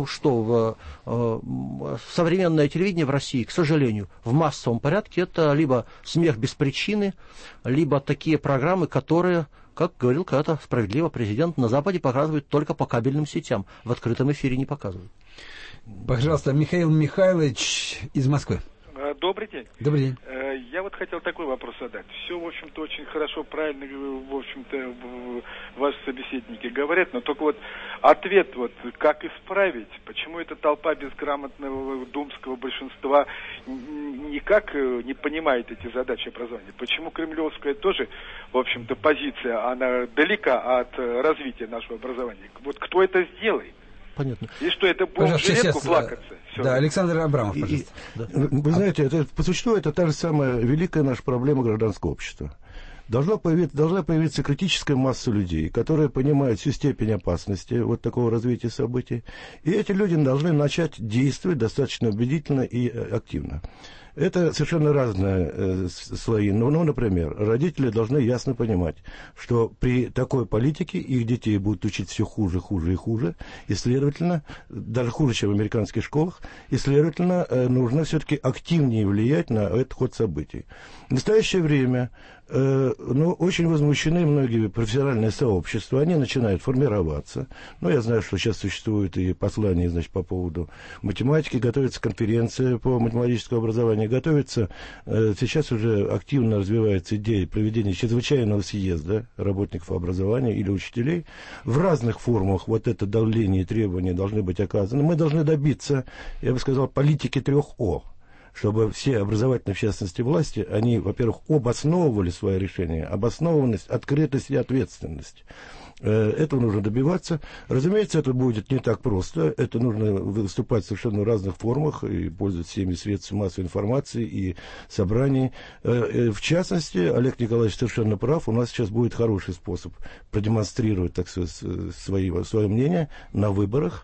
современное телевидение в России, к сожалению, в массовом порядке это либо смех без причины, либо такие программы, которые, как говорил когда-то справедливо президент, на Западе показывают только по кабельным сетям, в открытом эфире не показывают. Пожалуйста, Михаил Михайлович из Москвы. Добрый день. Добрый день. Я вот хотел такой вопрос задать. Все, в общем-то, очень хорошо, правильно, в общем-то, ваши собеседники говорят, но только вот ответ, вот, как исправить, почему эта толпа безграмотного думского большинства никак не понимает эти задачи образования, почему кремлевская тоже, в общем-то, позиция, она далека от развития нашего образования. Вот кто это сделает? Понятно. И что это будет в жилетку плакаться? Да, Александр Абрамов, пожалуйста. Вы знаете, по существу это та же самая великая наша проблема гражданского общества. Должна появиться критическая масса людей, которые понимают всю степень опасности вот такого развития событий. И эти люди должны начать действовать достаточно убедительно и активно. Это совершенно разные слои. Например, родители должны ясно понимать, что при такой политике их детей будут учить все хуже, хуже и хуже. И, следовательно, даже хуже, чем в американских школах. И, следовательно, нужно все-таки активнее влиять на этот ход событий. В настоящее время очень возмущены многие профессиональные сообщества. Они начинают формироваться. Я знаю, что сейчас существует и послание, по поводу математики. Готовится конференция по математическому образованию. Готовится, сейчас уже активно развивается идея проведения чрезвычайного съезда работников образования или учителей. В разных формах вот это давление и требования должны быть оказаны. Мы должны добиться, я бы сказал, политики 3 О. Чтобы все образовательные, в частности, власти, они, во-первых, обосновывали свои решения, обоснованность, открытость и ответственность. Этого нужно добиваться. Разумеется, это будет не так просто. Это нужно выступать совершенно в разных формах и пользоваться всеми средствами массовой информации и собраний. В частности, Олег Николаевич совершенно прав. У нас сейчас будет хороший способ продемонстрировать, так сказать, свое мнение на выборах.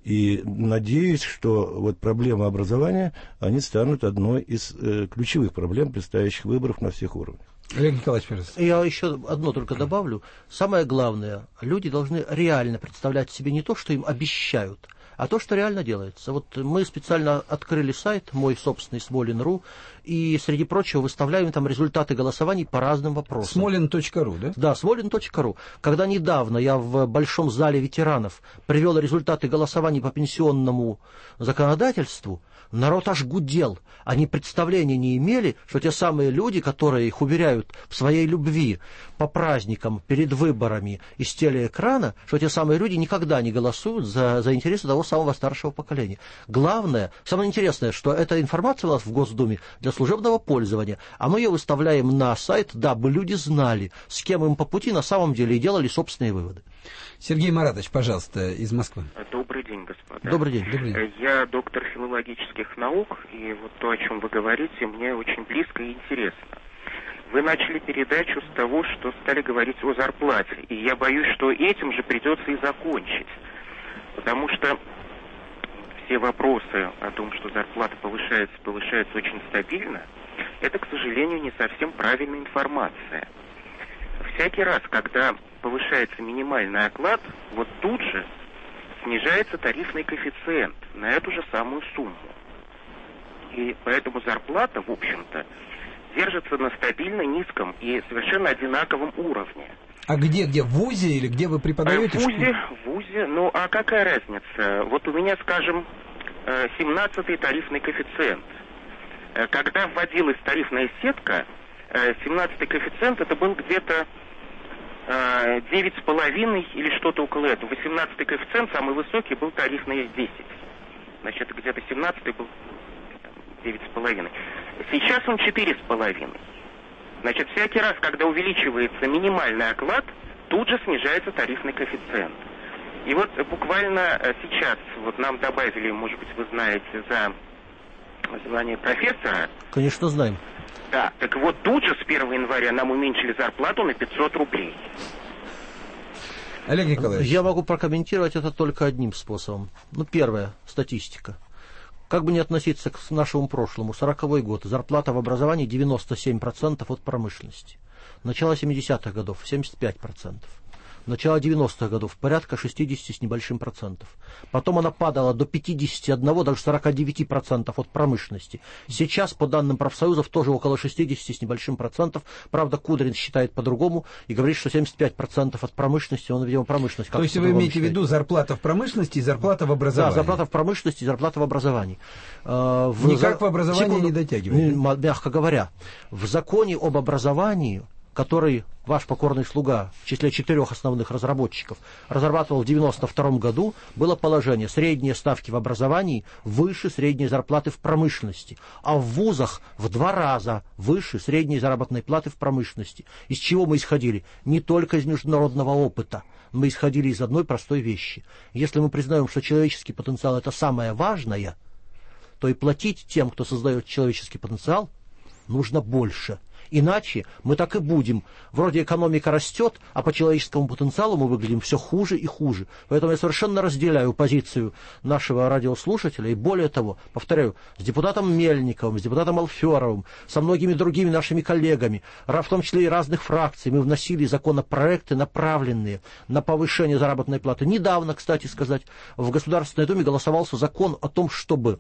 И надеюсь, что вот проблемы образования, они станут одной из ключевых проблем предстоящих выборов на всех уровнях. Олег Николаевич, пожалуйста. Я еще одно только добавлю. Самое главное, люди должны реально представлять себе не то, что им обещают, а то, что реально делается. Вот мы специально открыли сайт, мой собственный, Смолин.ру, и, среди прочего, выставляем там результаты голосований по разным вопросам. Смолин.ру, да? Да, Смолин.ру. Когда недавно я в Большом зале ветеранов привел результаты голосований по пенсионному законодательству, народ аж гудел. Они представления не имели, что те самые люди, которые их уверяют в своей любви по праздникам, перед выборами из телеэкрана, что те самые люди никогда не голосуют за интересы того самого старшего поколения. Главное, самое интересное, что эта информация у нас в Госдуме для служебного пользования, а мы ее выставляем на сайт, дабы люди знали, с кем им по пути на самом деле, и делали собственные выводы. Сергей Маратович, пожалуйста, из Москвы. Добрый день, господа. Добрый день. Добрый день. Я доктор филологических наук, и вот то, о чем вы говорите, мне очень близко и интересно. Вы начали передачу с того, что стали говорить о зарплате, и я боюсь, что этим же придется и закончить, потому что все вопросы о том, что зарплата повышается очень стабильно, это, к сожалению, не совсем правильная информация. Всякий раз, когда повышается минимальный оклад, вот тут же снижается тарифный коэффициент на эту же самую сумму. И поэтому зарплата, в общем-то, держится на стабильно низком и совершенно одинаковом уровне. А где? В ВУЗе или где вы преподаете? В ВУЗе. Ну, а какая разница? Вот у меня, скажем, 17-й тарифный коэффициент. Когда вводилась тарифная сетка, 17-й коэффициент это был где-то 9,5 или что-то около этого. 18-й коэффициент, самый высокий, был тарифный 10. Значит, где-то 17-й был 9,5. Сейчас он 4,5. Значит, всякий раз, когда увеличивается минимальный оклад, тут же снижается тарифный коэффициент. И вот буквально сейчас, вот нам добавили, может быть, вы знаете, за звание профессора. Конечно, знаем. Да, так вот тут же с 1 января нам уменьшили зарплату на 500 рублей. Олег Николаевич. Я могу прокомментировать это только одним способом. Первое, статистика. Как бы не относиться к нашему прошлому, 40-й год, зарплата в образовании 97% от промышленности. Начало 70-х годов 75%. Начало 90-х годов порядка 60 с небольшим процентов. Потом она падала до 51, даже 49% от промышленности. Сейчас, по данным профсоюзов, тоже около 60 с небольшим процентов. Правда, Кудрин считает по-другому и говорит, что 75% от промышленности, он, видимо, промышленность. То есть вы имеете в виду зарплата в промышленности и зарплата в образовании? Да, зарплата в промышленности и зарплата в образовании. Никак в образовании не дотягивает. Мягко говоря, в законе об образовании, который ваш покорный слуга в числе 4 основных разработчиков разрабатывал в 1992 году, было положение: средние ставки в образовании выше средней зарплаты в промышленности, а в вузах в 2 раза выше средней заработной платы в промышленности. Из чего мы исходили? Не только из международного опыта. Мы исходили из одной простой вещи. Если мы признаем, что человеческий потенциал – это самое важное, то и платить тем, кто создает человеческий потенциал, нужно больше. Иначе мы так и будем. Вроде экономика растет, а по человеческому потенциалу мы выглядим все хуже и хуже. Поэтому я совершенно разделяю позицию нашего радиослушателя. И более того, повторяю, с депутатом Мельниковым, с депутатом Алферовым, со многими другими нашими коллегами, в том числе и разных фракций, мы вносили законопроекты, направленные на повышение заработной платы. Недавно, кстати сказать, в Государственной Думе голосовался закон о том, чтобы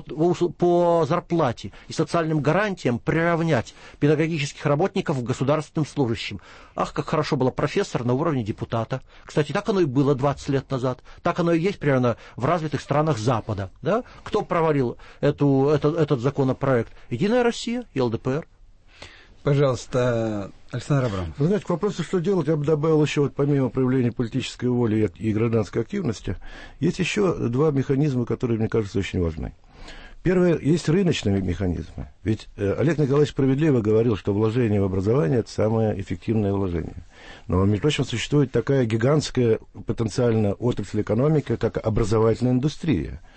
по зарплате и социальным гарантиям приравнять педагогических работников к государственным служащим. Ах, как хорошо было профессор на уровне депутата. Кстати, так оно и было 20 лет назад. Так оно и есть примерно в развитых странах Запада. Да? Кто провалил этот законопроект? Единая Россия и ЛДПР. Пожалуйста, Александр Абрамов. Вы знаете, к вопросу, что делать, я бы добавил еще, помимо проявления политической воли и гражданской активности, есть еще 2 механизма, которые, мне кажется, очень важны. Первое, есть рыночные механизмы. Ведь Олег Николаевич справедливо говорил, что вложение в образование – это самое эффективное вложение. Но, между прочим, существует такая гигантская потенциальная отрасль экономики, как образовательная индустрия.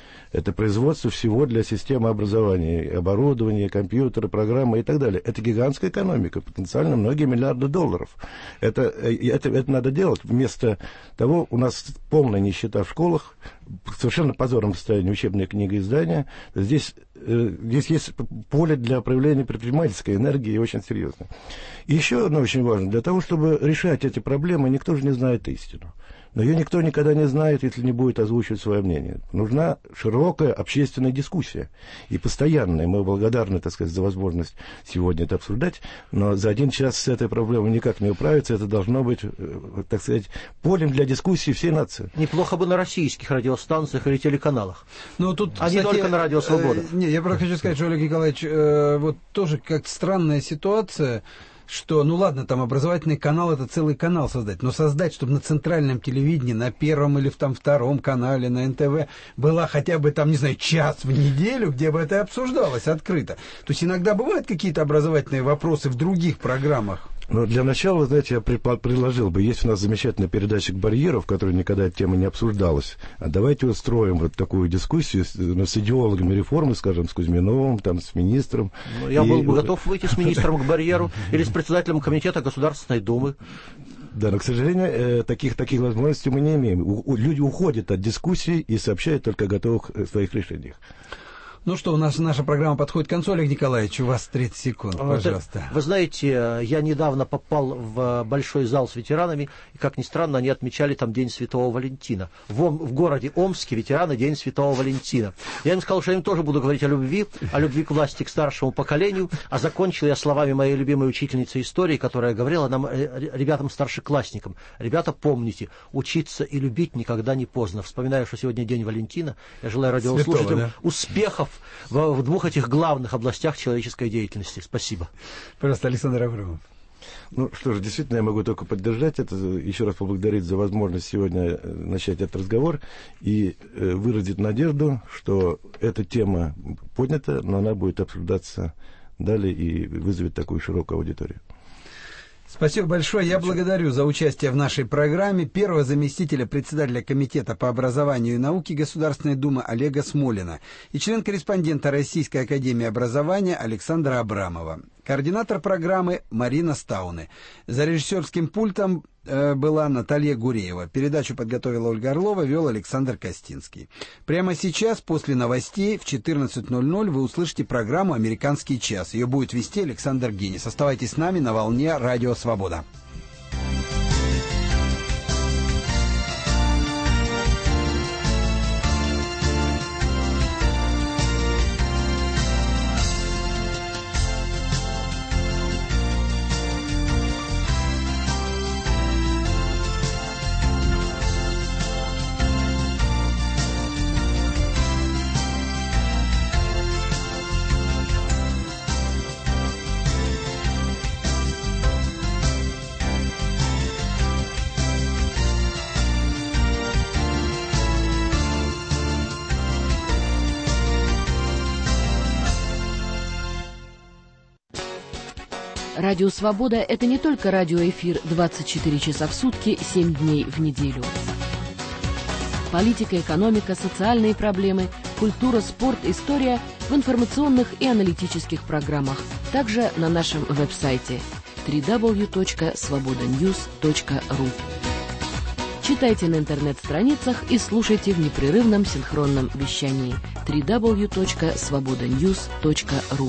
Это производство всего для системы образования, оборудования, компьютера, программы и так далее. Это гигантская экономика, потенциально многие миллиарды долларов. Это надо делать. Вместо того у нас полная нищета в школах, в совершенно позорном состоянии учебные книгоиздания. Здесь есть поле для проявления предпринимательской энергии очень серьезно. И еще одно очень важно. Для того, чтобы решать эти проблемы, никто же не знает истину. Но ее никто никогда не знает, если не будет озвучивать свое мнение. Нужна широкая общественная дискуссия. И постоянная. Мы благодарны, так сказать, за возможность сегодня это обсуждать. Но за один час с этой проблемой никак не управиться. Это должно быть, так сказать, полем для дискуссии всей нации. Неплохо бы на российских радиостанциях или телеканалах. Ну, тут, а кстати, не только на Радио Свобода. Я просто хочу сказать, что, Олег Николаевич, вот тоже как-то странная ситуация, что, ну ладно, там образовательный канал, это целый канал создать, но создать, чтобы на центральном телевидении, на первом или там втором канале, на НТВ, была хотя бы там, не знаю, час в неделю, где бы это обсуждалось открыто. То есть иногда бывают какие-то образовательные вопросы в других программах. Но для начала, знаете, я предложил бы, есть у нас замечательная передача «Барьеров», в которой никогда эта тема не обсуждалась. А давайте устроим вот такую дискуссию с идеологами реформы, скажем, с Кузьминовым, там, с министром. Ну, я был бы готов выйти с министром к «Барьеру» или с председателем комитета Государственной Думы. Да, но, к сожалению, таких возможностей мы не имеем. Люди уходят от дискуссий и сообщают только о готовых своих решениях. Ну что, наша программа подходит к концу. Олег Николаевич, у вас 30 секунд, пожалуйста. Вы знаете, я недавно попал в большой зал с ветеранами, и, как ни странно, они отмечали там День Святого Валентина. В городе Омске ветераны День Святого Валентина. Я им сказал, что я им тоже буду говорить о любви к власти, к старшему поколению, а закончил я словами моей любимой учительницы истории, которая говорила нам, ребятам, старшеклассникам: ребята, помните, учиться и любить никогда не поздно. Вспоминаю, что сегодня День Валентина, я желаю радиослушателям успехов в двух этих главных областях человеческой деятельности. Спасибо. Пожалуйста, Александр Абрамов. Ну что ж, действительно, я могу только поддержать это, еще раз поблагодарить за возможность сегодня начать этот разговор и выразить надежду, что эта тема поднята, но она будет обсуждаться далее и вызовет такую широкую аудиторию. Спасибо большое. Я благодарю за участие в нашей программе первого заместителя председателя Комитета по образованию и науке Государственной Думы Олега Смолина и член-корреспондента Российской академии образования Александра Абрамова. Координатор программы Марина Стауне. За режиссерским пультом была Наталья Гуреева. Передачу подготовила Ольга Орлова, вел Александр Костинский. Прямо сейчас, после новостей, в 14:00 вы услышите программу «Американский час». Ее будет вести Александр Генис. Оставайтесь с нами на волне Радио Свобода. Радио «Свобода» — это не только радиоэфир 24 часа в сутки, 7 дней в неделю. Политика, экономика, социальные проблемы, культура, спорт, история в информационных и аналитических программах. Также на нашем веб-сайте www.svobodanews.ru. Читайте на интернет-страницах и слушайте в непрерывном синхронном вещании www.svobodanews.ru.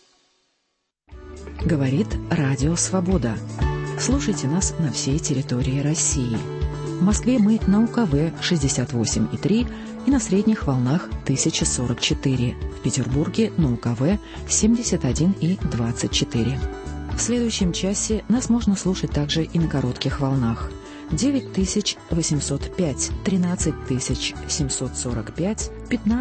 Говорит Радио Свобода. Слушайте нас на всей территории России. В Москве мы на УКВ 68,3 и на средних волнах 1044. В Петербурге на УКВ 71,24. В следующем часе нас можно слушать также и на коротких волнах. 9805, 13745, 15